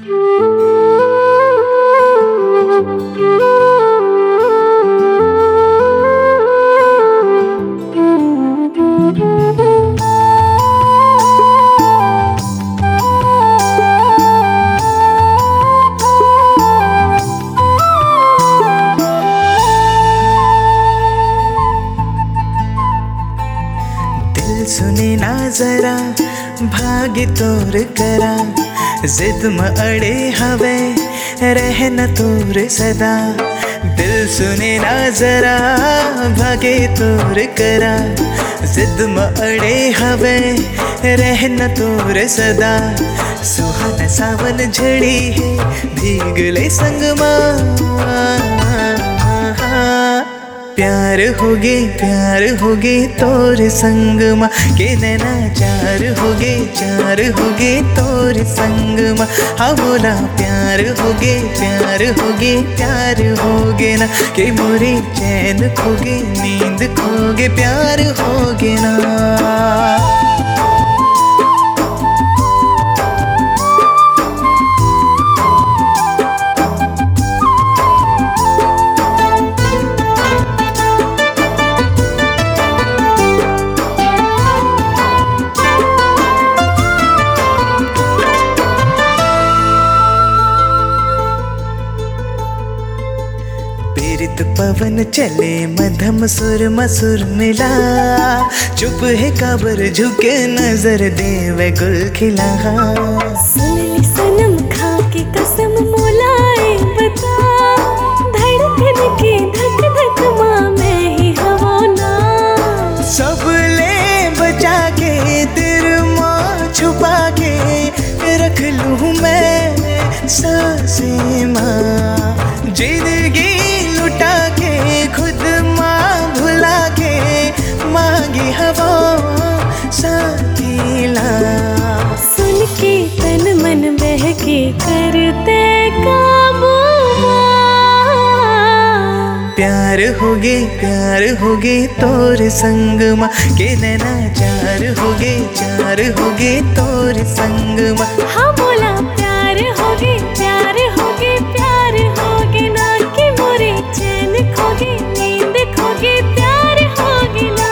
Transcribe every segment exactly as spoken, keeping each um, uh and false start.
सुने ना जरा भाग्य तोर करा जिद में अड़े हवे रहना तोर सदा। दिल सुने ना जरा भाग्य तोर करा जिद में अड़े हवे रहना तोर सदा। सुहाना सावन झड़ी है भीगले संग मां प्यार होगे प्यार होगे तोर संग मां के नैना चार होगे चार होगे तोर संग मां। हाँ बोला प्यार होगे प्यार होगे प्यार होगे ना के मोरे चैन खोगे नींद खोगे प्यार होगे ना। प्रेरित पवन चले मध्यम सुर मसुर मिला चुप है काबर झुके नजर देवे गुल खिला। सुन ली सनम खा के कसम मोलाए बता धड़कन के धक धक मां मैं ही हवा ना। सब ले बचा के तेरे मां छुपा के रख लूं मैं सांसें मां। जिंदगी लुटा के खुद माँ भुला के मांगी हवा साथीला। सुन के तन मन बहके करते काबू प्यार होगे प्यार होगे तोर संग मां के नैना चार होगे चार होगे तोर संग मां। हाँ बोला प्यार होगे प्यार होगे प्यार होगे ना कि मोरे चैन खोगे नींद खोगे प्यार होगे ना।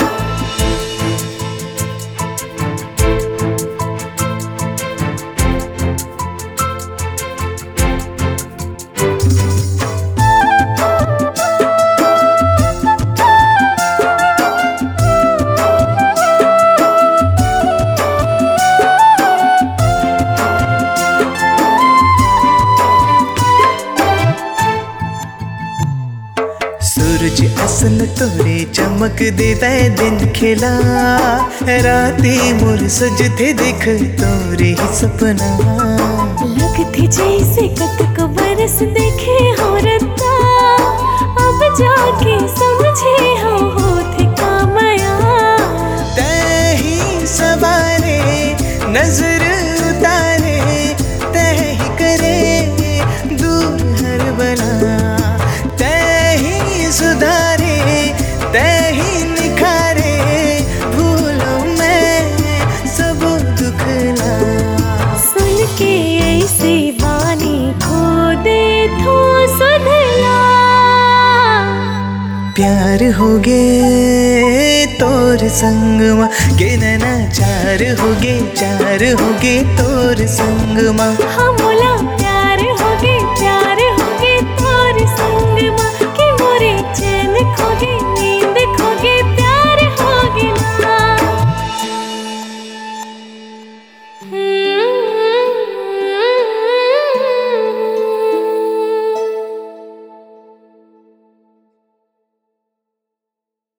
सूरज असन तोरे चमक देवे दिन खिला राती मोर सजते दिख तोरे ही सपना। लगती जैसे कतक बरस देखे हो रत्ता अब जाके समझे हो होते कामया। तही सवारे नजर उतारे तही करे दूर हर बला। सुधारे तही निखारे भूलो मैं सब दुखला। सुन के ऐसी बानी खो दे तो सुधला। प्यार होगे तोर संग मां के नैना चार होगे चार होगे तोर संग मां। हाँ बोला